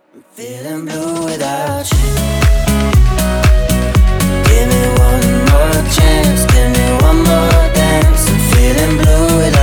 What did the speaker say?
Feeling blue without you. Give me one more chance, give me one more dance. I'm feeling blue without you.